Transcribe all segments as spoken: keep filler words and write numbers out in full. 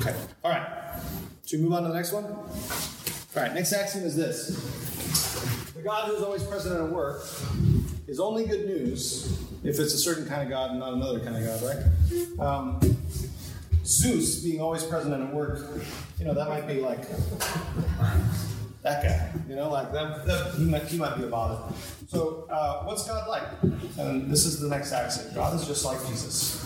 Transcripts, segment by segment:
Okay. All right. Should we move on to the next one? All right. Next axiom is this. The God who's always present at work is only good news if it's a certain kind of God and not another kind of God, right? Um, Zeus being always present at work, you know, that might be like that guy, you know, like that, that he might he might be a bother. So uh, what's God like? And this is the next axiom. God is just like Jesus.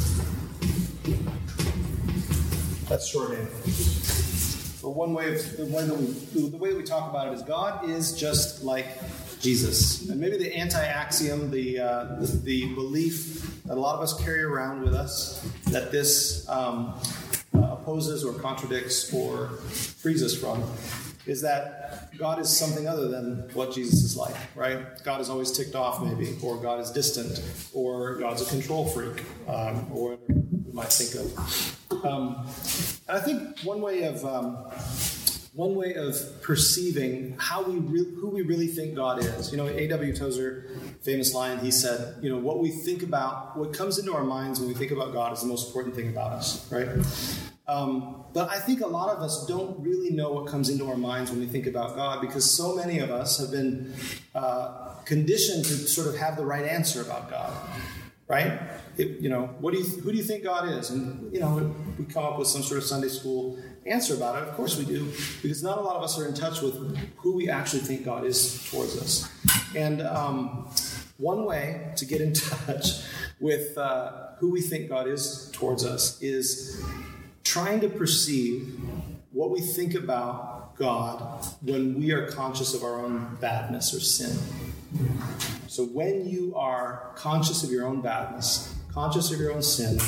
That's shorthand. But one way of the way that we the way that we talk about it is God is just like Jesus. And maybe the anti-axiom, the, uh, the the belief that a lot of us carry around with us, that this um, uh, opposes or contradicts or frees us from, is that God is something other than what Jesus is like, right? God is always ticked off, maybe, or God is distant, or God's a control freak, um, or whatever you might think of. Um, and I think one way of um, one way of perceiving how we re- who we really think God is, you know, A W Tozer, famous line, he said, you know, what we think about, what comes into our minds when we think about God is the most important thing about us, right? Um, but I think a lot of us don't really know what comes into our minds when we think about God, because so many of us have been uh, conditioned to sort of have the right answer about God, right? It, you know, what do you who do you think God is? And you know, we come up with some sort of Sunday school answer about it. Of course we do, because not a lot of us are in touch with who we actually think God is towards us. And um, one way to get in touch with uh, who we think God is towards us is trying to perceive what we think about God when we are conscious of our own badness or sin. So when you are conscious of your own badness, conscious of your own sin,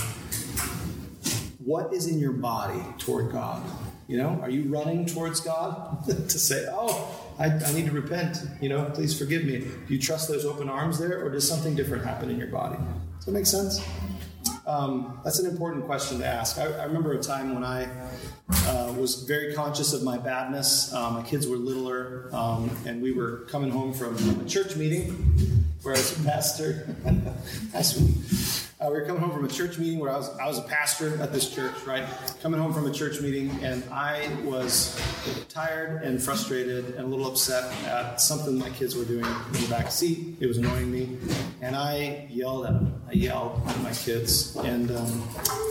what is in your body toward God? You know, are you running towards God to say, oh, I, I need to repent, you know, please forgive me. Do you trust those open arms there, or does something different happen in your body? Does that make sense? Um, that's an important question to ask. I, I remember a time when I uh, was very conscious of my badness. Um, my kids were littler, um, and we were coming home from a church meeting where I was a pastor. That's sweet. Uh, we were coming home from a church meeting where I was I was a pastor at this church, right? Coming home from a church meeting, and I was tired and frustrated and a little upset at something my kids were doing in the back seat. It was annoying me, and I yelled at them. I yelled at my kids, and um,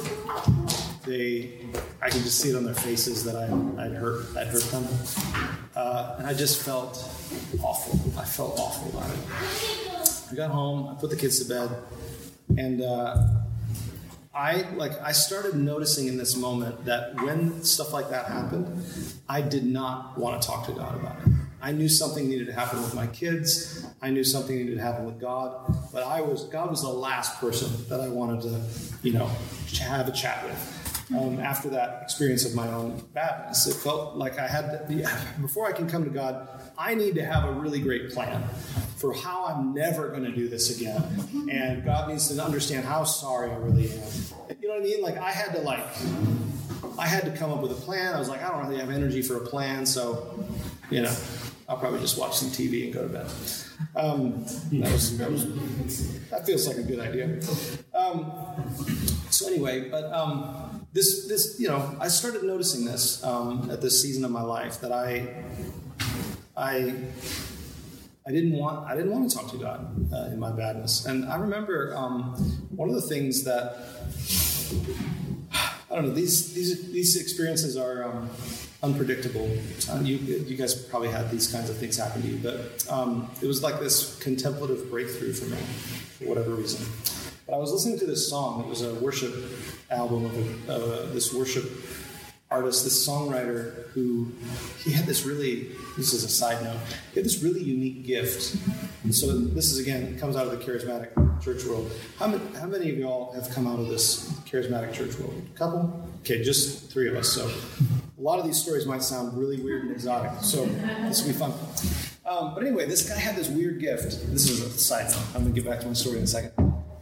they, I could just see it on their faces that I, I'd hurt, I'd hurt them, uh, and I just felt awful. I felt awful about it. I got home, I put the kids to bed. And uh, I like I started noticing in this moment that when stuff like that happened, I did not want to talk to God about it. I knew something needed to happen with my kids. I knew something needed to happen with God. But I was God was the last person that I wanted to, you know, have a chat with. Um, after that experience of my own badness, it felt like I had to, yeah, before I can come to God, I need to have a really great plan for how I'm never going to do this again. And God needs to understand how sorry I really am. You know what I mean? Like I had to like, I had to come up with a plan. I was like, I don't really have energy for a plan. So, you know, I'll probably just watch some T V and go to bed. Um, that was, that was, that feels like a good idea. Um, so anyway, but, um, This, this, you know, I started noticing this um, at this season of my life that I, I, I didn't want, I didn't want to talk to God uh, in my badness. And I remember um, one of the things that, I don't know, these these these experiences are um, unpredictable. Uh, you you guys probably had these kinds of things happen to you, but um, it was like this contemplative breakthrough for me, for whatever reason. But I was listening to this song. It was a worship album of, a, of a, this worship artist, this songwriter who, he had this really, this is a side note, he had this really unique gift. And so this is, again, it comes out of the charismatic church world. How many, how many of y'all have come out of this charismatic church world? A couple? Okay, just three of us. So a lot of these stories might sound really weird and exotic. So this will be fun. Um, but anyway, this guy had this weird gift. This is a side note. I'm going to get back to my story in a second.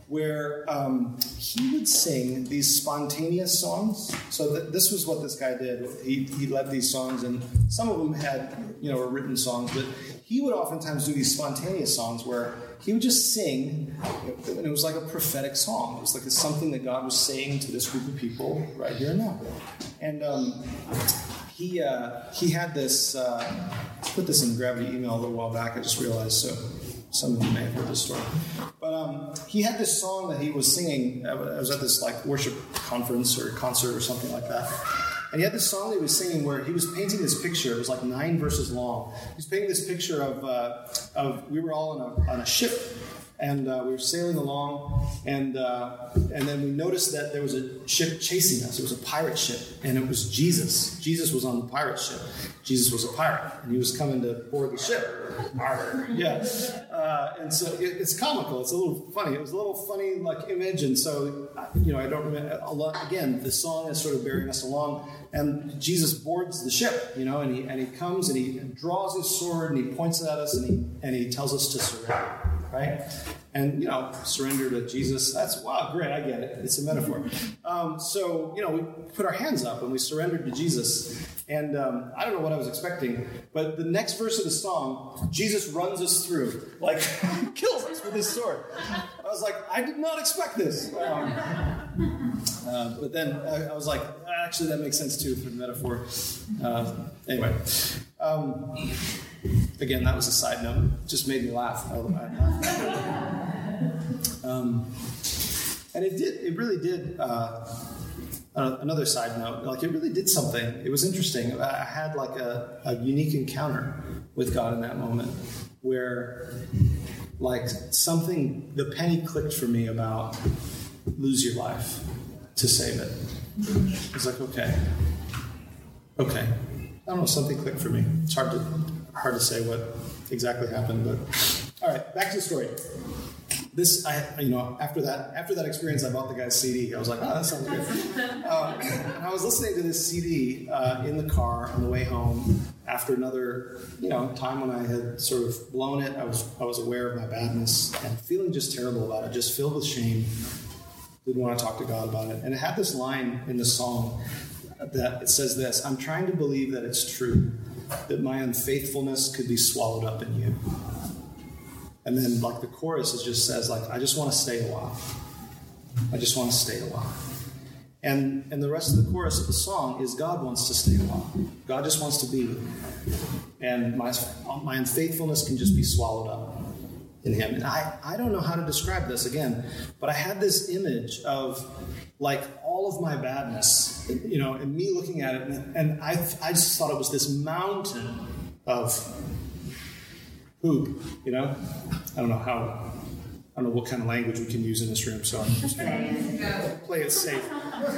where um, he would sing these spontaneous songs. So th- this was what this guy did. He he led these songs, and some of them had, you know, were written songs, but he would oftentimes do these spontaneous songs where he would just sing, and it was like a prophetic song. It was like it's something that God was saying to this group of people right here and now. And um, he uh, he had this. Uh, I put this in the Gravity email a little while back. I just realized, so some of you may have heard this story. But um, he had this song that he was singing. I was at this like worship conference or concert or something like that. And he had this song that he was singing where he was painting this picture. It was like nine verses long. He was painting this picture of, uh, of we were all on a, on a ship, and uh, we were sailing along, and uh, and then we noticed that there was a ship chasing us. It was a pirate ship, and it was Jesus. Jesus was on the pirate ship. Jesus was a pirate, and he was coming to board the ship. Arr. Yeah. Uh, and so it, it's comical. It's a little funny. It was a little funny, like, image, and so, you know, I don't remember, a lot, again, the song is sort of bearing us along, and Jesus boards the ship, you know, and he and he comes, and he draws his sword, and he points it at us, and he and he tells us to surrender. Right? And, you know, surrender to Jesus, that's, wow, great, I get it. It's a metaphor. Um, so, you know, we put our hands up and we surrendered to Jesus. And um, I don't know what I was expecting, but the next verse of the song, Jesus runs us through, like, kills us with his sword. I was like, I did not expect this. Um, uh, but then I, I was like, actually, that makes sense, too, for the metaphor. Uh, anyway. Um, Again, that was a side note. It just made me laugh. Um, and it did. It really did. Uh, another side note, like it really did something. It was interesting. I had like a, a unique encounter with God in that moment, where, like something, the penny clicked for me about lose your life to save it. It's like okay, okay. I don't know. Something clicked for me. It's hard to. Hard to say what exactly happened, but all right, back to the story. This, I, you know, after that, after that experience, I bought the guy's C D. I was like, oh, that sounds good. Uh, and I was listening to this C D uh, in the car on the way home after another, you know, time when I had sort of blown it. I was, I was aware of my badness and feeling just terrible about it, just filled with shame. Didn't want to talk to God about it. And it had this line in the song that it says this: "I'm trying to believe that it's true, that my unfaithfulness could be swallowed up in you." And then, like, the chorus, it just says, like, I just want to stay a while. I just want to stay a while. And and the rest of the chorus of the song is God wants to stay a while. God just wants to be with me. And my, my unfaithfulness can just be swallowed up in him. And I, I don't know how to describe this again, but I had this image of, like, all of my badness, you know, and me looking at it, and, and I I just thought it was this mountain of poop, you know? I don't know how, I don't know what kind of language we can use in this room, so I'm just going to play it safe.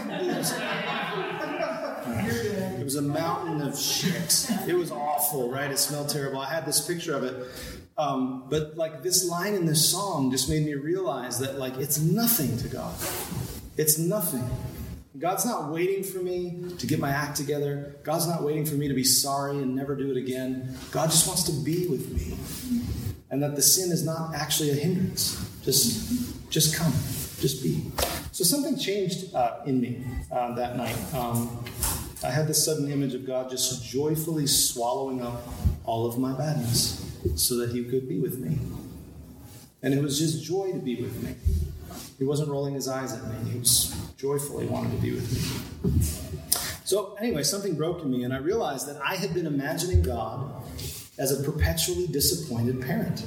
It was a mountain of shit. It was awful, right? It smelled terrible. I had this picture of it. Um, but, like, this line in this song just made me realize that, like, it's nothing to God. It's nothing. God's not waiting for me to get my act together. God's not waiting for me to be sorry and never do it again. God just wants to be with me. And that the sin is not actually a hindrance. Just, just come. Just be. So something changed uh, in me uh, that night. Um, I had this sudden image of God just joyfully swallowing up all of my badness so that he could be with me. And it was just joy to be with me. He wasn't rolling his eyes at me. He was joyfully wanting to be with me. So anyway, something broke in me, and I realized that I had been imagining God as a perpetually disappointed parent.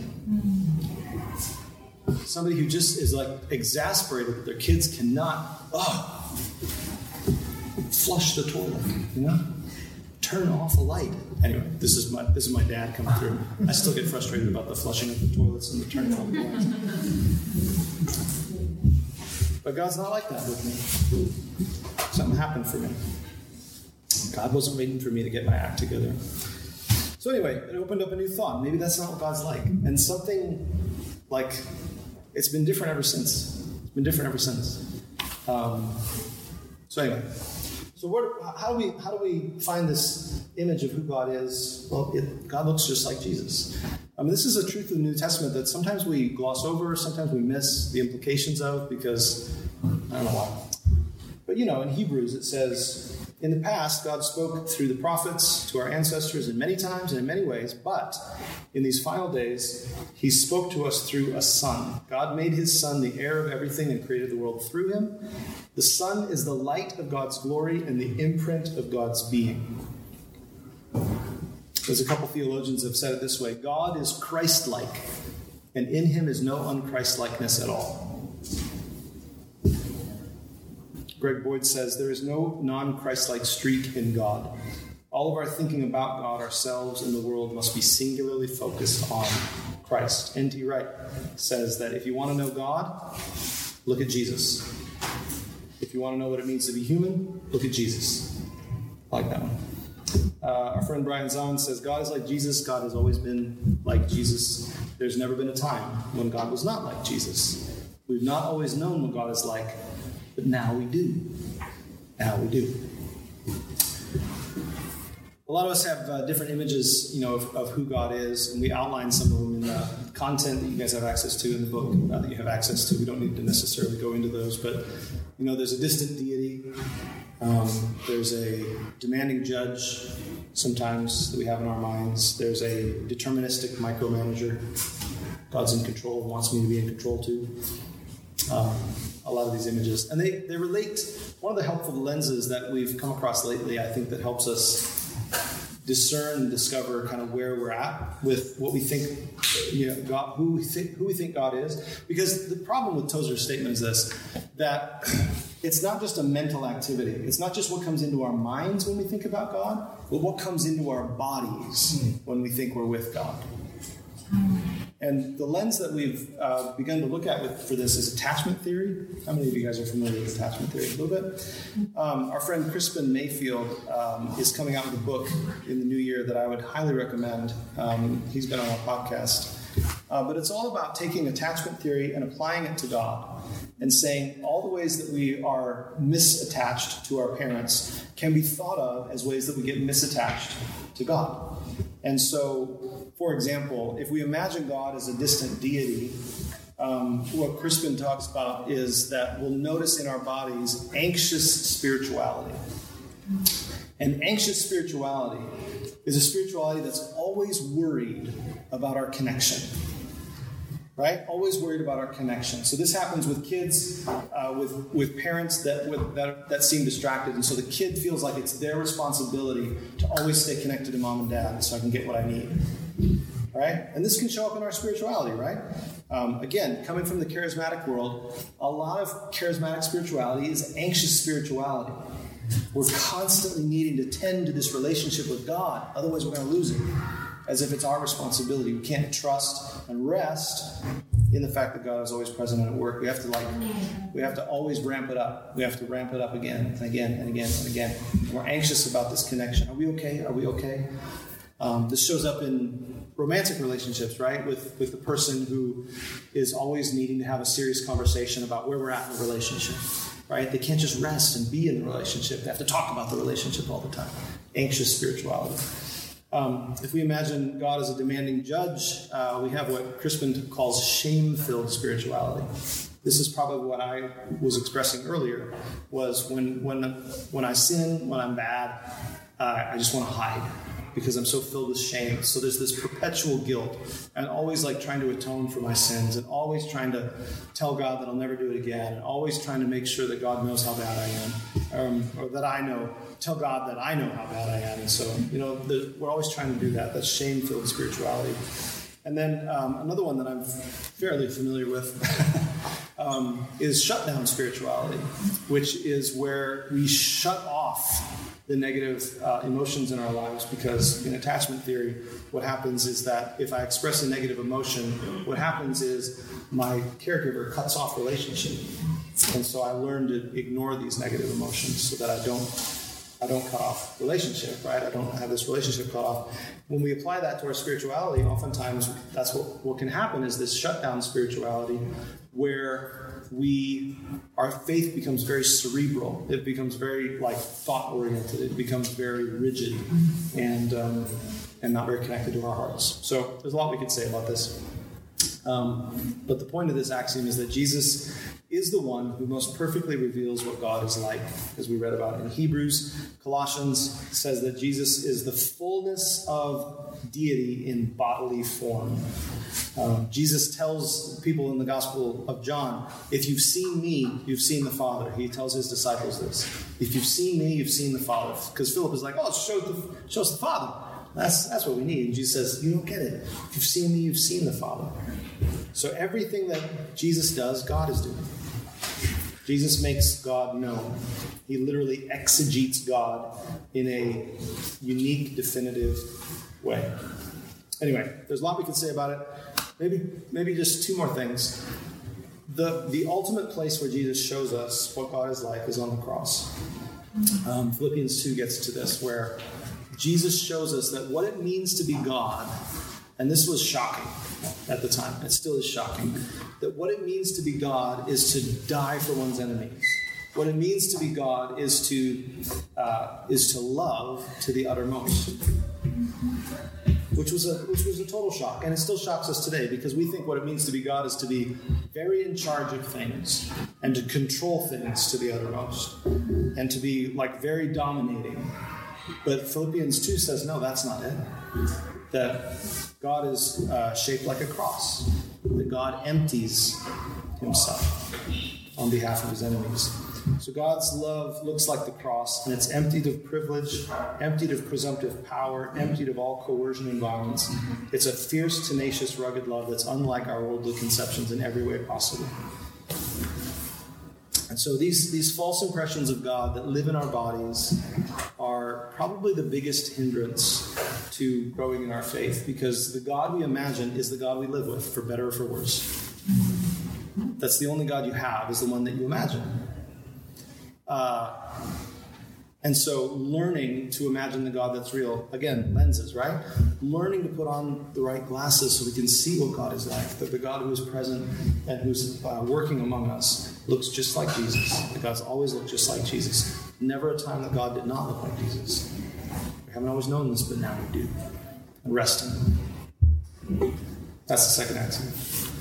Somebody who just is like exasperated that their kids cannot, oh, flush the toilet, you know? Turn off a light. Anyway, this is my this is my dad coming through. I still get frustrated about the flushing of the toilets and the turning on the lights. But God's not like that with me. Something happened for me. God wasn't waiting for me to get my act together. So anyway, it opened up a new thought. Maybe that's not what God's like. And something like, it's been different ever since. It's been different ever since. Um, so anyway, so what, how do we how do we find this image of who God is? Well, it, God looks just like Jesus. I mean, this is a truth of the New Testament that sometimes we gloss over, sometimes we miss the implications of because, I don't know why. But, you know, in Hebrews it says, in the past, God spoke through the prophets to our ancestors in many times and in many ways, but in these final days, he spoke to us through a Son. God made his Son the heir of everything and created the world through him. The Son is the light of God's glory and the imprint of God's being. There's a couple theologians have said it this way: God is Christ-like, and in him is no un-Christ-likeness at all. Greg Boyd says, there is no non-Christ-like streak in God. All of our thinking about God, ourselves, and the world must be singularly focused on Christ. N T Wright says that if you want to know God, look at Jesus. If you want to know what it means to be human, look at Jesus. I like that one. Uh, our friend Brian Zahn says, God is like Jesus. God has always been like Jesus. There's never been a time when God was not like Jesus. We've not always known what God is like, but now we do. Now we do. A lot of us have uh, different images, you know, of, of who God is, and we outline some of them in the content that you guys have access to in the book uh, that you have access to. We don't need to necessarily go into those, but, you know, there's a distant deity. Um, there's a demanding judge sometimes that we have in our minds. There's a deterministic micromanager. God's in control and wants me to be in control too. Um, a lot of these images. And they, they relate. One of the helpful lenses that we've come across lately, I think, that helps us discern and discover kind of where we're at with what we think, you know, God, who we think, who we think God is. Because the problem with Tozer's statement is this, that it's not just a mental activity. It's not just what comes into our minds when we think about God, but what comes into our bodies when we think we're with God. And the lens that we've uh, begun to look at with, for this is attachment theory. How many of you guys are familiar with attachment theory? A little bit. Um, our friend Crispin Mayfield um, is coming out with a book in the new year that I would highly recommend. Um, he's been on our podcast. Uh, but it's all about taking attachment theory and applying it to God and saying all the ways that we are misattached to our parents can be thought of as ways that we get misattached to God. And so, for example, if we imagine God as a distant deity, um, what Crispin talks about is that we'll notice in our bodies anxious spirituality. And anxious spirituality is a spirituality that's always worried about our connection. Right? Always worried about our connection. So this happens with kids, uh, with with parents that, with, that that seem distracted, and so the kid feels like it's their responsibility to always stay connected to mom and dad so I can get what I need. Right? And this can show up in our spirituality, right? Um, again, coming from the charismatic world, a lot of charismatic spirituality is anxious spirituality. We're constantly needing to tend to this relationship with God, otherwise we're going to lose it. As if it's our responsibility. We can't trust and rest in the fact that God is always present and at work. We have to like, we have to always ramp it up. We have to ramp it up again and again and again and again. And we're anxious about this connection. Are we okay? Are we okay? Um, this shows up in romantic relationships, right? With with the person who is always needing to have a serious conversation about where we're at in the relationship, right? They can't just rest and be in the relationship. They have to talk about the relationship all the time. Anxious spirituality. Um, if we imagine God as a demanding judge, uh, we have what Crispin calls shame-filled spirituality. This is probably what I was expressing earlier, was when when when I sin, when I'm bad, uh, I just want to hide because I'm so filled with shame. So there's this perpetual guilt and always like trying to atone for my sins and always trying to tell God that I'll never do it again and always trying to make sure that God knows how bad I am, um, or that I know, tell God that I know how bad I am. And so, you know, the, we're always trying to do that. That's shame-filled spirituality. And then um, another one that I'm fairly familiar with um, is shutdown spirituality, which is where we shut off the negative uh, emotions in our lives, because in attachment theory, what happens is that if I express a negative emotion, what happens is my caregiver cuts off relationship. And so I learn to ignore these negative emotions so that I don't I don't cut off relationship, right? I don't have this relationship cut off. When we apply that to our spirituality, oftentimes that's what, what can happen is this shutdown spirituality where we our faith becomes very cerebral. It becomes very like thought oriented. It becomes very rigid and um, and not very connected to our hearts. So there's a lot we could say about this. Um, but the point of this axiom is that Jesus is the one who most perfectly reveals what God is like, as we read about in Hebrews. Colossians says that Jesus is the fullness of deity in bodily form. Um, Jesus tells people in the Gospel of John, if you've seen me, you've seen the Father. He tells his disciples this. If you've seen me, you've seen the Father. Because Philip is like, oh, show, the, show us the Father. That's, that's what we need. And Jesus says, you don't get it. If you've seen me, you've seen the Father. So everything that Jesus does, God is doing. Jesus makes God known. He literally exegetes God in a unique, definitive way. Anyway, there's a lot we can say about it. Maybe, maybe just two more things. The, the ultimate place where Jesus shows us what God is like is on the cross. Um, Philippians two gets to this, where Jesus shows us that what it means to be God, and this was shocking at the time, it still is shocking, that what it means to be God is to die for one's enemies. What it means to be God is to uh, is to love to the uttermost, which was a which was a total shock, and it still shocks us today because we think what it means to be God is to be very in charge of things and to control things to the uttermost and to be like very dominating. But Philippians two says no, that's not it. That God is uh, shaped like a cross. That God empties himself on behalf of his enemies. So God's love looks like the cross, and it's emptied of privilege, emptied of presumptive power, emptied of all coercion and violence. It's a fierce, tenacious, rugged love that's unlike our worldly conceptions in every way possible. And so these, these false impressions of God that live in our bodies are probably the biggest hindrance to growing in our faith, because the God we imagine is the God we live with, for better or for worse. That's the only God you have, is the one that you imagine. Uh, and so learning to imagine the God that's real, again, lenses, right? Learning to put on the right glasses so we can see what God is like, that the God who is present and who's uh, working among us looks just like Jesus. That God's always looked just like Jesus. Never a time that God did not look like Jesus. We haven't always known this, but now we do. And rest in him. That's the second axiom.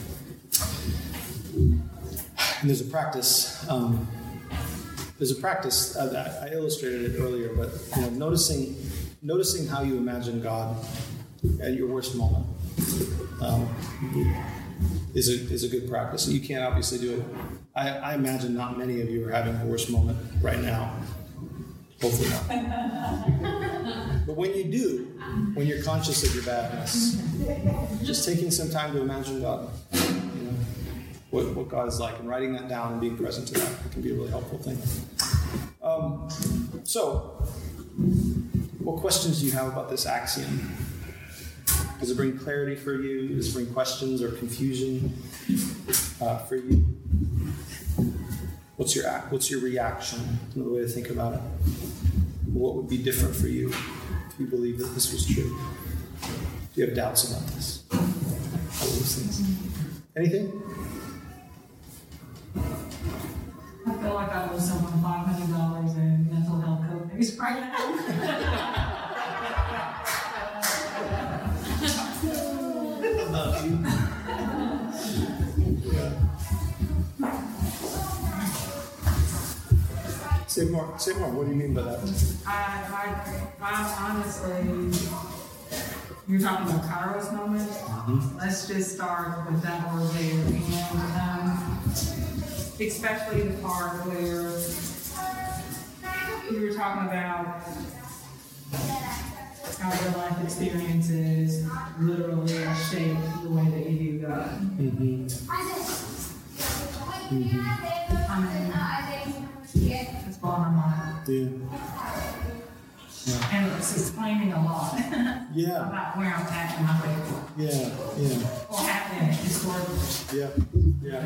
And there's a practice... Um, There's a practice, uh, I illustrated it earlier, but you know, noticing noticing how you imagine God at your worst moment um, is a is a good practice. You can't obviously do it. I, I imagine not many of you are having a worst moment right now. Hopefully not. But when you do, when you're conscious of your badness, just taking some time to imagine God. What, what God is like, and writing that down and being present to that can be a really helpful thing. Um, so, what questions do you have about this axiom? Does it bring clarity for you? Does it bring questions or confusion uh, for you? What's your What's your reaction? Another way to think about it. What would be different for you if you believe that this was true? Do you have doubts about this? All those things. Anything? I feel like I owe someone five hundred dollars in mental health co-pays right now. Love you. Yeah. Say more. Say more. What do you mean by that? I, I, I honestly, you're talking about Kairos moment. Mm-hmm. Let's just start with that word there, and um, especially the part where you were talking about how your life experiences literally shape the way that you view God. Mm-hmm. Mm-hmm. I mean, it's blowing my mind. Yeah. Yeah. And it's explaining a lot Yeah. about where I'm at in my faith. Yeah, yeah. Or happening historically. Yeah, yeah.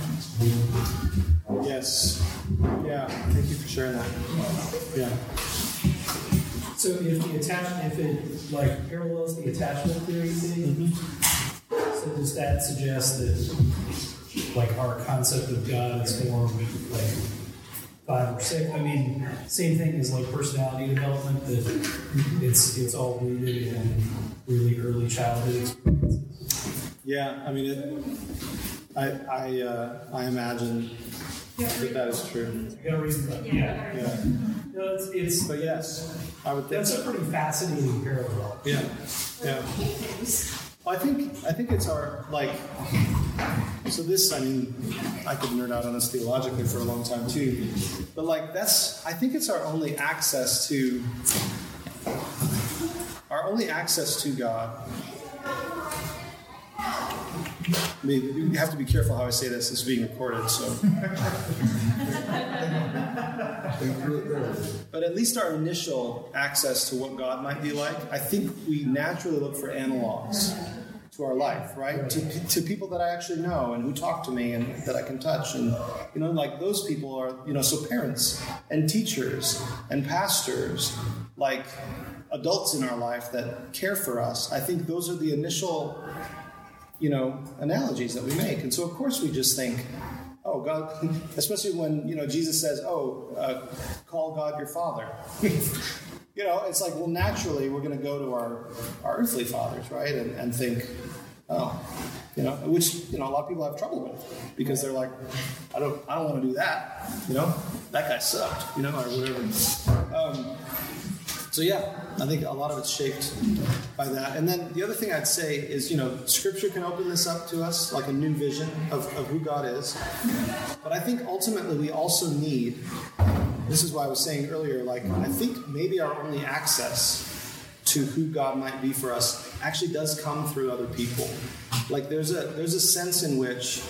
Yes. Yeah, thank you for sharing that. Yeah. So if the attachment, if it like parallels the attachment theory thing, mm-hmm. so does that suggest that like our concept of God is formed at like five or six. I mean, same thing as like personality development, that it's it's all rooted in really early childhood experiences. Yeah, I mean, it, I I uh, I imagine that that is true. You got a reason, but yeah, Yeah, no, it's, it's but yes, I would think that's a pretty fascinating parallel. Yeah, yeah. Well, I think I think it's our like. So this, I mean, I could nerd out on this theologically for a long time too, but like that's, I think it's our only access to, our only access to God. I mean, you have to be careful how I say this. It's being recorded, so. But at least our initial access to what God might be like, I think we naturally look for analogs to our life, right? To, to people that I actually know and who talk to me and that I can touch. And, you know, like those people are, you know, so parents and teachers and pastors, like adults in our life that care for us. I think those are the initial, you know, analogies that we make. And so, of course, we just think, oh, God, especially when, you know, Jesus says, oh, uh, call God your Father. You know, it's like, well, naturally, we're going to go to our, our earthly fathers, right? And, and think, oh, you know, which, you know, a lot of people have trouble with because they're like, I don't I don't want to do that. You know, that guy sucked, you know, or whatever. Um, so, yeah, I think a lot of it's shaped by that. And then the other thing I'd say is, you know, Scripture can open this up to us, like a new vision of, of who God is. But I think ultimately we also need, this is why I was saying earlier, like, I think maybe our only access to who God might be for us actually does come through other people. Like, there's a there's a sense in which,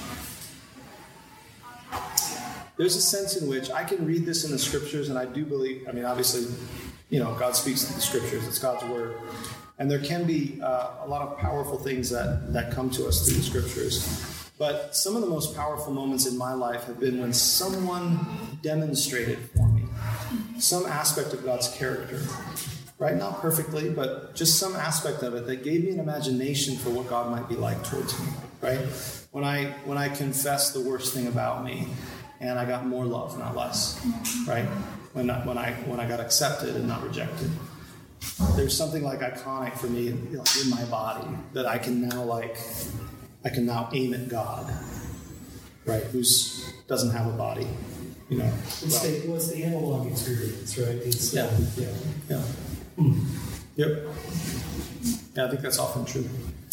there's a sense in which I can read this in the Scriptures, and I do believe, I mean, obviously, you know, God speaks to the Scriptures, it's God's Word. And there can be uh, a lot of powerful things that, that come to us through the Scriptures. But some of the most powerful moments in my life have been when someone demonstrated for me some aspect of God's character, right? Not perfectly, but just some aspect of it that gave me an imagination for what God might be like towards me, right? When I when I confessed the worst thing about me, and I got more love, not less, right? When I, when I when I got accepted and not rejected. There's something like iconic for me in, like, in my body that I can now like. I can now aim at God, right? Who's doesn't have a body, you know. It's, well, the, well, it's the analog experience, right? It's, yeah, uh, yeah, yeah, mm. Yep. Yeah, I think that's often true.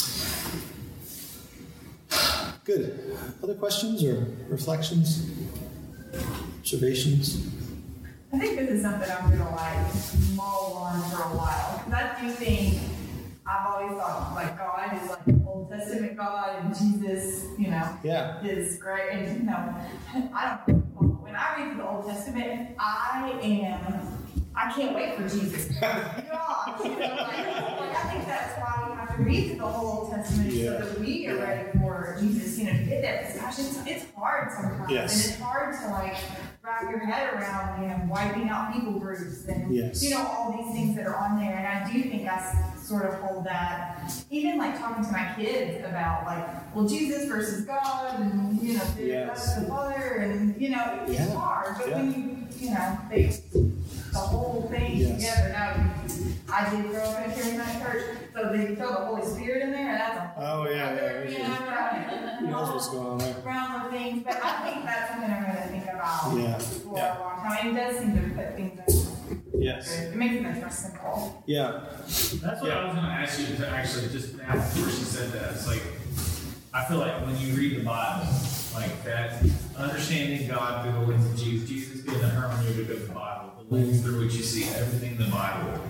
Good. Other questions or reflections, observations? I think this is something I'm gonna like mull on for a while because I do think. I've always thought like God is like the Old Testament God and Jesus, you know, yeah. is great. And you know, I don't know. When I read the Old Testament, I am, I can't wait for Jesus. God, you know, like, like I think that's why we have to read through the whole Old Testament yeah. so that we are ready for Jesus, you know, to get there. Because gosh, it's, it's hard sometimes, yes. and it's hard to like wrap your head around, you know, wiping out people groups and yes. you know all these things that are on there. And I do think I sort of hold that, even like talking to my kids about like, well, Jesus versus God, and you know, yes. that's the Father, and you know, it's yeah. hard. But yeah. when you, you know, they the whole thing yes. together. Now, I did grow up in a charismatic church, so they throw the Holy Spirit in there, and that's a oh yeah, other, yeah, you yeah. know, right? Who knows what's going on there? Realm of things. But I think that's something I'm going to think about yeah. for yeah. a long time. And it does seem to put things in. Yes. It makes it much more simple. Yeah. That's what yeah. I was going to ask you to actually just now before she said that. It's like, I feel like when you read the Bible, like that, understanding God through the lens of Jesus, Jesus being the hermeneutic of the Bible, the lens through which you see everything in the Bible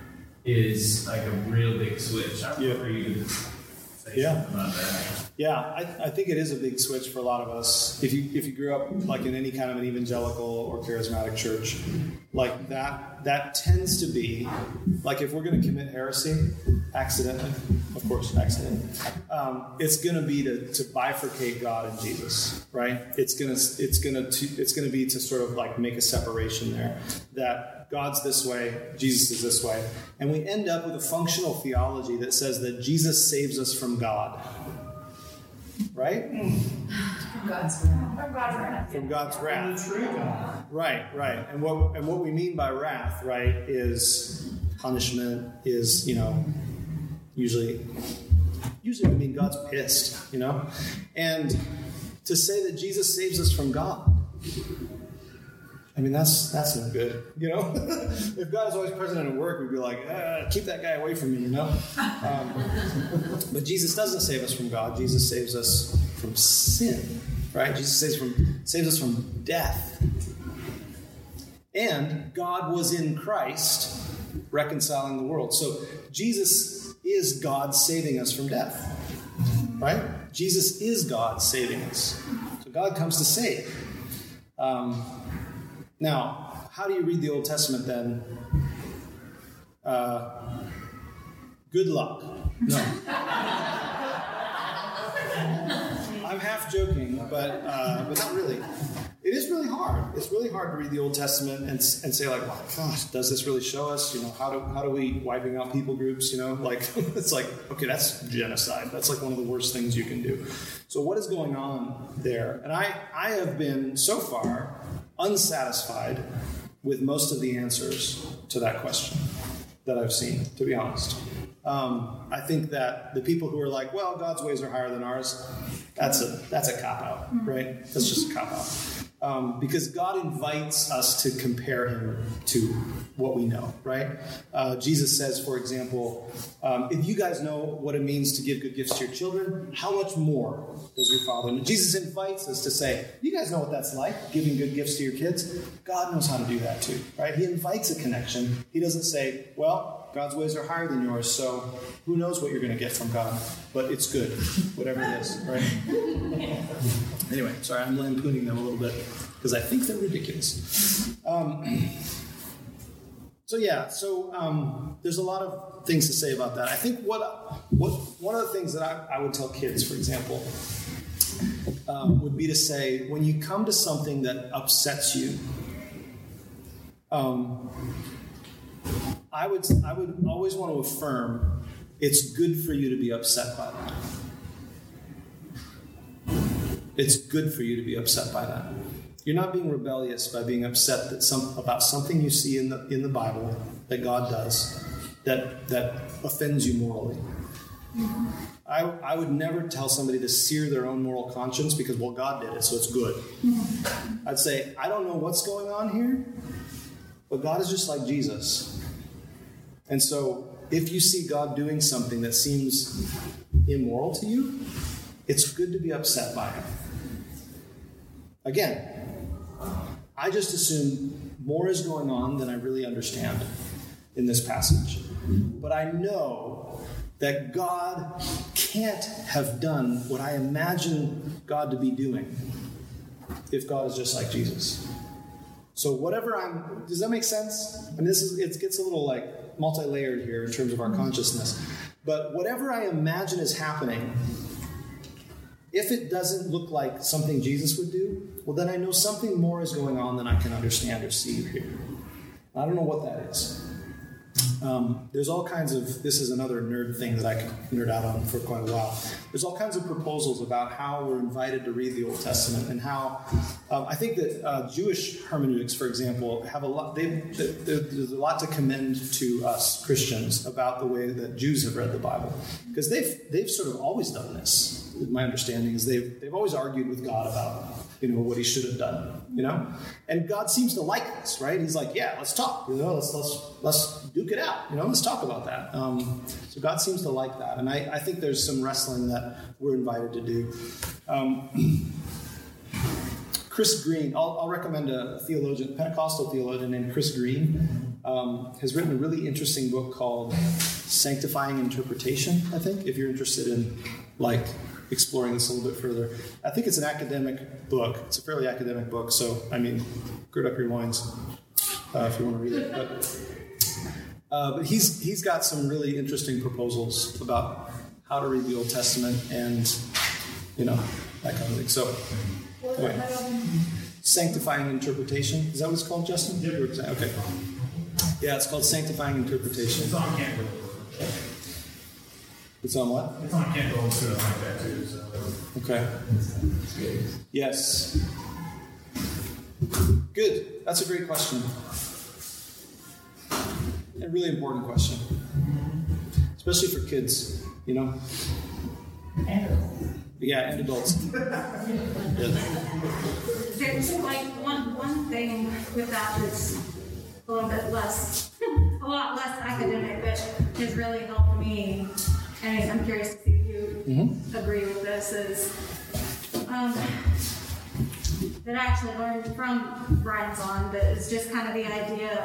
is like a real big switch. I would yeah. love for you to say yeah. something about that. Yeah, I, I think it is a big switch for a lot of us. If you if you grew up like in any kind of an evangelical or charismatic church, like that that tends to be like if we're going to commit heresy accidentally, of course, accidentally, um, it's going to be to, to bifurcate God and Jesus, right? It's gonna it's gonna to, it's gonna be to sort of like make a separation there that God's this way, Jesus is this way, and we end up with a functional theology that says that Jesus saves us from God. Right? God's wrath. From God's wrath. From God's wrath. The true God. Right, right. And what and what we mean by wrath, right, is punishment, is, you know, usually usually we mean God's pissed, you know? And to say that Jesus saves us from God, I mean, that's that's not good, you know? If God is always present at work, we'd be like, ah, keep that guy away from me, you know? Um, but Jesus doesn't save us from God. Jesus saves us from sin, right? Jesus saves from saves us from death. And God was in Christ reconciling the world. So Jesus is God saving us from death, right? Jesus is God saving us. So God comes to save. Um, now, how do you read the Old Testament then? Uh, good luck. No. I'm half joking, but uh, but not really. It is really hard. It's really hard to read the Old Testament and and say like, well, gosh, does this really show us? You know, how do how do we wiping out people groups? You know, like it's like, okay, that's genocide. That's like one of the worst things you can do. So what is going on there? And I I have been so far unsatisfied with most of the answers to that question that I've seen, to be honest. Um, I think that the people who are like, well, God's ways are higher than ours, that's a that's a cop-out, right? That's just a cop-out. Um, because God invites us to compare him to what we know, right? Uh, Jesus says, for example, um, if you guys know what it means to give good gifts to your children, how much more does your Father? And Jesus invites us to say, you guys know what that's like, giving good gifts to your kids? God knows how to do that too, right? He invites a connection. He doesn't say, well, God's ways are higher than yours, so who knows what you're going to get from God, but it's good, whatever it is, right? Anyway, sorry, I'm lampooning them a little bit because I think they're ridiculous. Um, so yeah, so um, there's a lot of things to say about that. I think what what one of the things that I, I would tell kids, for example, um, would be to say, when you come to something that upsets you, um, I would I would always want to affirm it's good for you to be upset by that. It's good for you to be upset by that. You're not being rebellious by being upset that some about something you see in the in the Bible that God does that that offends you morally. I I would never tell somebody to sear their own moral conscience because, well, God did it, so it's good. I'd say, I don't know what's going on here, but God is just like Jesus. And so if you see God doing something that seems immoral to you, it's good to be upset by him. Again, I just assume more is going on than I really understand in this passage. But I know that God can't have done what I imagine God to be doing if God is just like Jesus. So whatever I'm, does that make sense? I mean, this is, it gets a little like multi-layered here in terms of our consciousness. But whatever I imagine is happening, if it doesn't look like something Jesus would do, well, then I know something more is going on than I can understand or see or hear. I don't know what that is. Um, there's all kinds of, this is another nerd thing that I could nerd out on for quite a while. There's all kinds of proposals about how we're invited to read the Old Testament and how, um, I think that uh, Jewish hermeneutics, for example, have a lot, they, they, there's a lot to commend to us Christians about the way that Jews have read the Bible. Because they've, they've sort of always done this. My understanding is they've, they've always argued with God about, you know, what he should have done, you know? And God seems to like this, right? He's like, yeah, let's talk, you know, let's let's let's duke it out, you know, let's talk about that. Um, so God seems to like that. And I, I think there's some wrestling that we're invited to do. Um, Chris Green, I'll, I'll recommend a theologian, Pentecostal theologian named Chris Green, um, has written a really interesting book called Sanctifying Interpretation, I think, if you're interested in, like, exploring this a little bit further. I think it's an academic book. It's a fairly academic book, so, I mean, gird up your loins uh, if you want to read it. But, uh, but he's he's got some really interesting proposals about how to read the Old Testament and, you know, that kind of thing. So, anyway. Sanctifying Interpretation. Is that what it's called, Justin? Yeah. Okay. Yeah, it's called Sanctifying Interpretation. It's on campus. It's on what? It's on Kindle too, like that too. So. Okay. Yes. Good. That's a great question. A really important question. Especially for kids, you know? Yeah, and adults. Yeah. There's like one one thing with that that's a little bit less, a lot less academic, but has really helped me. And I'm curious to see if you mm-hmm. agree with this. Is um, that I actually learned from Brian Zahn, but it's just kind of the idea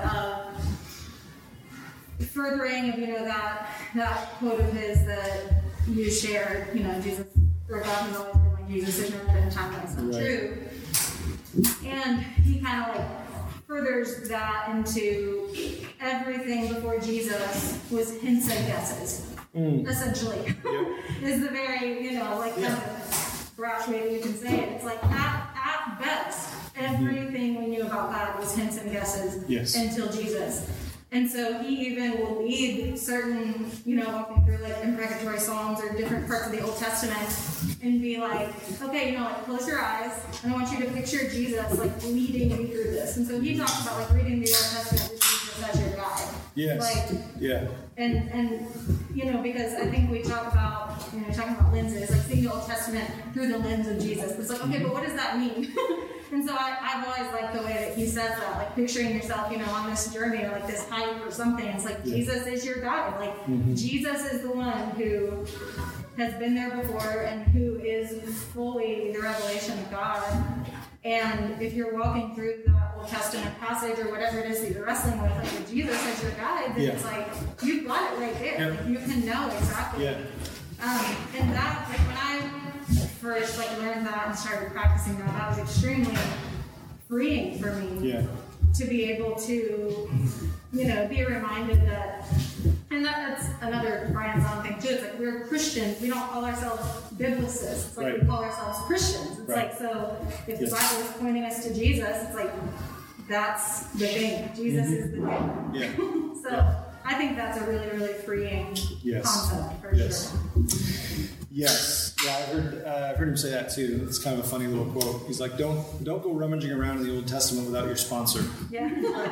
of furthering of you know that that quote of his that you shared. You know, Jesus. Or God has always been like Jesus, there's never been a time when it's not right. true. And he kind of like furthers that into everything before Jesus was hints and guesses, mm. essentially. Yep. Is the very, you know, like yeah. kind of brash way that you can say it. It's like at, at best, everything mm. we knew about God was hints and guesses yes. until Jesus. And so he even will lead certain, you know, walking through like imprecatory psalms or different parts of the Old Testament and be like, okay, you know, like close your eyes and I want you to picture Jesus like leading you through this. And so he talks about like reading the Old Testament with Jesus as your guide. Yes. Like, yeah. And, and, you know, because I think we talk about, you know, talking about lenses, like seeing the Old Testament through the lens of Jesus. It's like, okay, but what does that mean? And so I, I've always liked the way that he says that, like picturing yourself, you know, on this journey or like this hike or something. It's like yeah. Jesus is your guide. Like mm-hmm. Jesus is the one who has been there before and who is fully the revelation of God. And if you're walking through the Old Testament passage or whatever it is that you're wrestling with, like with Jesus as your guide, then yeah. it's like you've got it right there. Yeah. Like, you can know exactly. Yeah. Um, and that, like when I first like learned that and started practicing that, that was extremely freeing for me yeah. to be able to, you know, be reminded that, and that, that's another Brian Zahn thing too. It's like we're Christians. We don't call ourselves biblicists. It's like right. we call ourselves Christians. It's right. like, so if yes. the Bible is pointing us to Jesus, it's like that's the thing. Jesus mm-hmm. is the thing. Yeah. so yeah. I think that's a really, really freeing yes. concept for yes. sure. Yes, yeah, I heard uh, I heard him say that too. It's kind of a funny little quote. He's like, "Don't don't go rummaging around in the Old Testament without your sponsor." Yeah.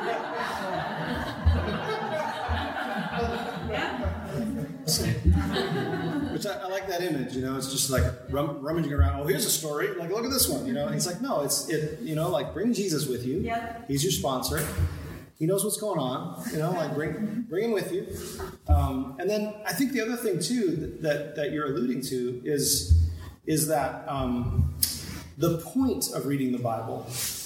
yeah. So, which I, I like that image. You know, it's just like rum, rummaging around. Oh, here's a story. Like, look at this one. You know, and he's like, no, it's it. You know, like bring Jesus with you. Yep. He's your sponsor. He knows what's going on, you know, like bring bring him with you. Um, and then I think the other thing too that that, that you're alluding to is is that um, the point of reading the Bible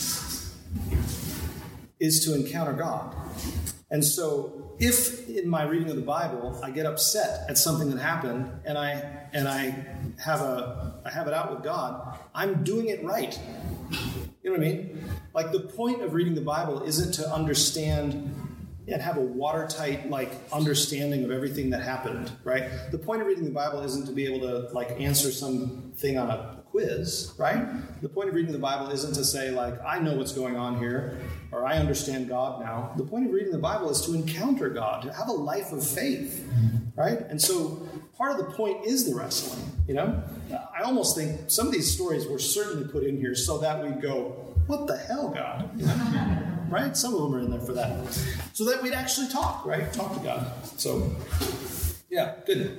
is to encounter God. And so if in my reading of the Bible I get upset at something that happened and I and I have a I have it out with God, I'm doing it right. You know what I mean? Like the point of reading the Bible isn't to understand and have a watertight like understanding of everything that happened, right? The point of reading the Bible isn't to be able to like answer something on a quiz, right? The point of reading the Bible isn't to say like, I know what's going on here, or I understand God now. The point of reading the Bible is to encounter God, to have a life of faith, right? And so part of the point is the wrestling, you know? I almost think some of these stories were certainly put in here so that we'd go, what the hell, God? You know? Right? Some of them are in there for that. So that we'd actually talk, right? Talk to God. So, yeah, good.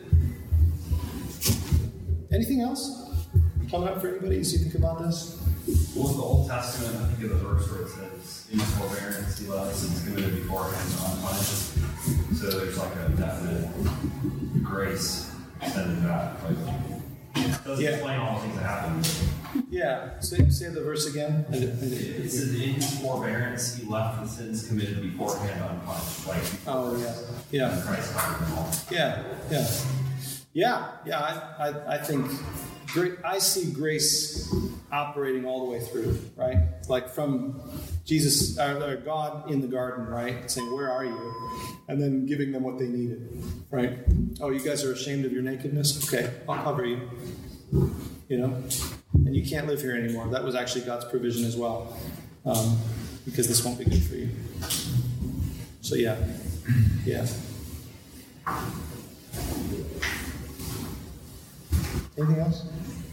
Anything else coming up for anybody as you think about this? Well, in the Old Testament, I think of the verse where it says, in forbearance, he loves and is committed beforehand on punishment. So there's like a definite grace extended to that. Like, it doesn't yeah. explain all the things that happen. Yeah. Say, say the verse again. It says, in his forbearance, he left the sins committed beforehand unpunished. Like, oh, yeah. Yeah. Christ covered them all. Yeah. Yeah. Yeah. Yeah. I, I, I think great, I see grace operating all the way through, right? Like from Jesus, uh, God in the garden, right? Saying, where are you? And then giving them what they needed, right? Oh, you guys are ashamed of your nakedness? Okay, I'll cover you. You know? And you can't live here anymore. That was actually God's provision as well. Um, because this won't be good for you. So yeah. Yeah. Anything else?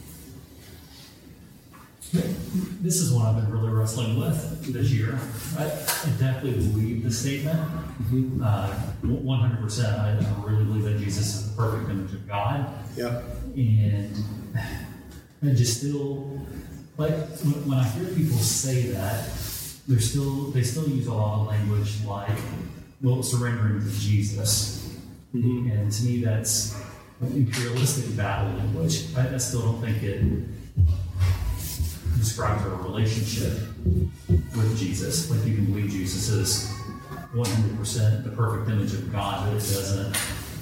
This is one I've been really wrestling with this year. I, I definitely believe the statement. Mm-hmm. Uh, one hundred percent. I, I really believe that Jesus is the perfect image of God. Yeah. And I just still, like, when, when I hear people say that, they're still, they still use a lot of language like, well, surrendering to Jesus. Mm-hmm. And to me, that's imperialistic battle language. I, I still don't think it describes our relationship with Jesus. Like, you can believe Jesus is one hundred percent the perfect image of God, but it doesn't.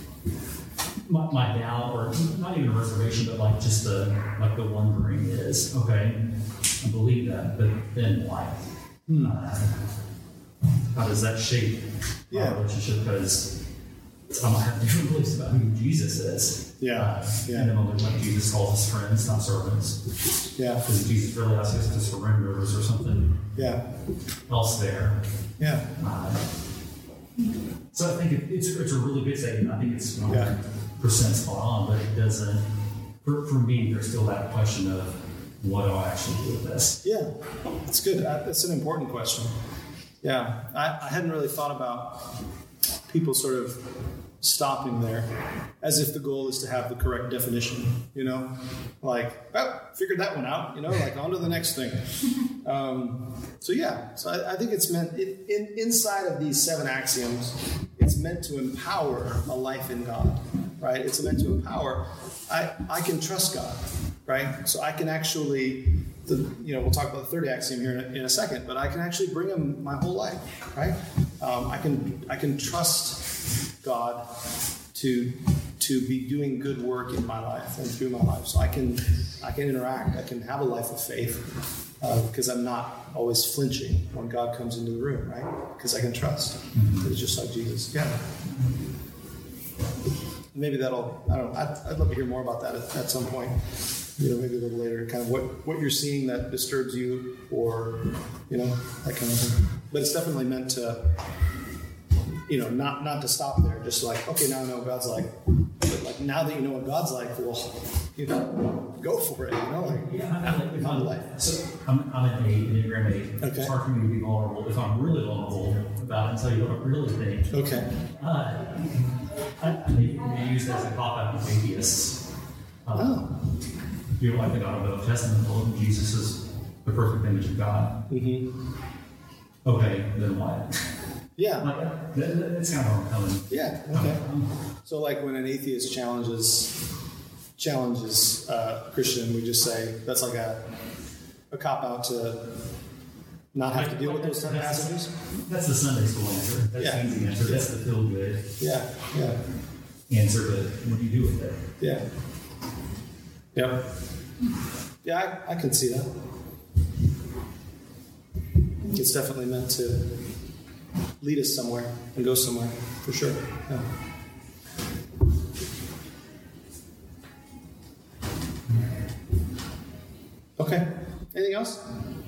My, my doubt, or not even a reservation, but like just the like the wondering is, okay, I believe that, but then why? Hmm. Uh, how does that shape yeah. our relationship? Because I might have different beliefs about who Jesus is. Yeah. Uh, yeah. And then when like Jesus calls us friends, not servants. Yeah. Because Jesus really asks us to surrender, or something yeah. else there. Yeah. Uh, so I think it, it's, it's a really good statement. I think it's one hundred percent spot on, but it doesn't, for, for me, there's still that question of what do I actually do with this? Yeah, that's good. That's an important question. Yeah, I, I hadn't really thought about people sort of stopping there as if the goal is to have the correct definition, you know? Like, oh, figured that one out, you know, like on to the next thing. Um, so yeah, so I, I think it's meant, it, in, inside of these seven axioms, it's meant to empower a life in God, right? It's meant to empower, I, I can trust God, right? So I can actually, the, you know, we'll talk about the third axiom here in a, in a second, but I can actually bring him my whole life, right? Um, I can I can trust God to to be doing good work in my life and through my life. So I can I can interact. I can have a life of faith uh, because I'm not always flinching when God comes into the room, right? Because I can trust. Mm-hmm. It's just like Jesus. Yeah. Maybe that'll, I don't know, I'd, I'd love to hear more about that at, at some point. You know, maybe a little later, kind of what, what you're seeing that disturbs you, or, you know, that kind of thing. But it's definitely meant to, you know, not not to stop there. Just like, okay, now I know what God's like. But like, now that you know what God's like, well, you know, go for it, you know? Like, yeah, I mean, like, if I'm, life. So I'm, I'm an eight, Enneagram eight. Okay. It's hard for me to be vulnerable. If I'm really vulnerable about it and tell you what I really think. Okay. Uh, I, I think it can be used as a cop-out with atheists. Um, oh. You know, like the God of the Old Testament told him Jesus is the perfect image of God. Mm-hmm. Okay, then what? Yeah. Like, that, that, that's kind of where I'm coming. Yeah, okay. So like when an atheist challenges challenges uh, a Christian, we just say that's like a, a cop-out to not have to deal with those type of passages? That's the Sunday school answer. That's Yeah. the easy answer. That's the feel-good Yeah, yeah. answer, but what do you do with it? Yeah. Yep. Yeah, I, I can see that. It's definitely meant to lead us somewhere and go somewhere, for sure. Yeah. Okay. Anything else?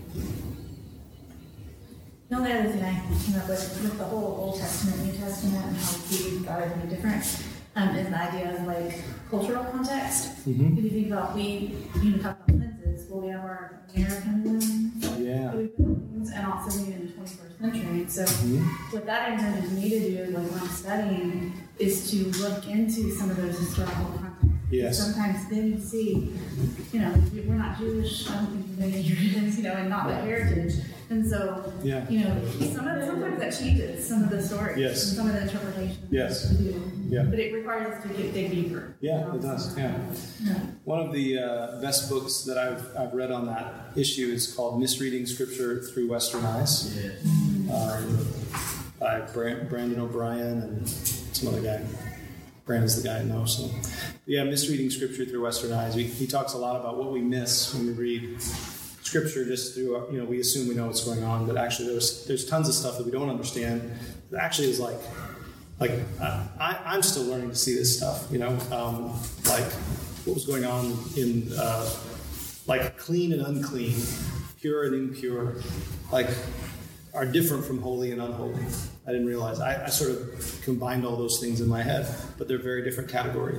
The only other thing I came up with with the whole Old Testament, New Testament, and how we see God as being different, um, is the idea of like cultural context. Mm-hmm. If you think about, we you know talk about lenses, well, we have our American lens, Yeah. that we put on things, and also being in the twenty-first century. So Mm-hmm. what that intended me to do, like when I'm studying, is to look into some of those historical contexts. Yes. Sometimes then you see, you know, we're not Jewish, I don't think we're Jewish, you know, and not that heritage. And so, Yeah. you know, some of the, sometimes that changes some of the stories Yes. and some of the interpretations. Yes. that we do. Yeah. But it requires us to get dig deeper. Yeah, it does. Yeah. Yeah. One of the uh, best books that I've, I've read on that issue is called Misreading Scripture Through Western Eyes, Yeah. um, by Brand- Brandon O'Brien and some other guy. Brandon's the guy I know. So, yeah, Misreading Scripture Through Western Eyes. He, he talks a lot about what we miss when we read Scripture just through, you know, we assume we know what's going on, but actually there's there's tons of stuff that we don't understand that actually is like, like uh, I, I'm still learning to see this stuff, you know, um, like what was going on in, uh, like clean and unclean, pure and impure, like are different from holy and unholy. I didn't realize. I, I sort of combined all those things in my head, but they're very different categories.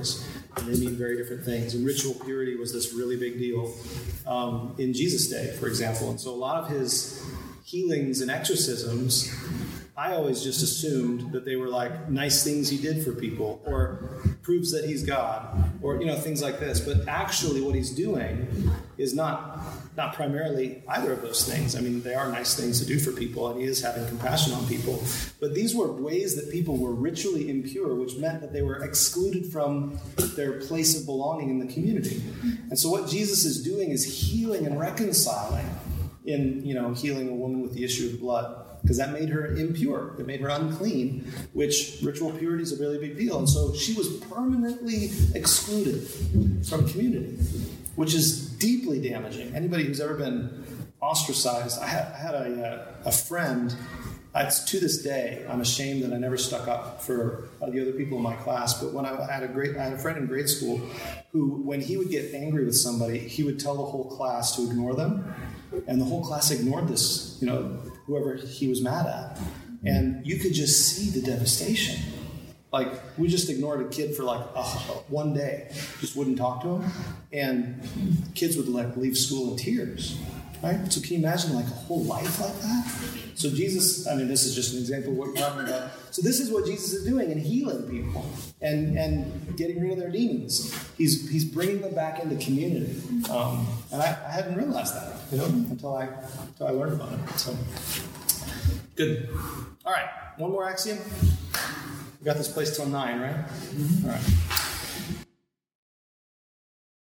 and they mean very different things. And ritual purity was this really big deal um, in Jesus' day, for example. And so a lot of his healings and exorcisms, I always just assumed that they were like nice things he did for people, or proves that he's God, or you know things like this. But actually, what he's doing is not not primarily either of those things. I mean, they are nice things to do for people, and he is having compassion on people. But these were ways that people were ritually impure, which meant that they were excluded from their place of belonging in the community. And so, what Jesus is doing is healing and reconciling. In you know healing a woman with the issue of blood, because that made her impure. It made her unclean, which ritual purity is a really big deal. And so she was permanently excluded from community, which is deeply damaging. Anybody who's ever been ostracized, I had, I had a, a friend, it's, to this day, I'm ashamed that I never stuck up for uh, the other people in my class, but when I, I, had a great, I had a friend in grade school who, when he would get angry with somebody, he would tell the whole class to ignore them. And the whole class ignored this, you know, whoever he was mad at. And you could just see the devastation. Like, we just ignored a kid for like uh, one day, just wouldn't talk to him. And kids would like leave school in tears, right? So can you imagine like a whole life like that? So Jesus, I mean, this is just an example of what you're talking about. So this is what Jesus is doing in healing people and, and getting rid of their demons. He's he's bringing them back into community. Um, and I, I hadn't realized that, you know, until I until I learned about it. So good. All right, one more axiom. We got this place till nine, right? Mm-hmm. All right.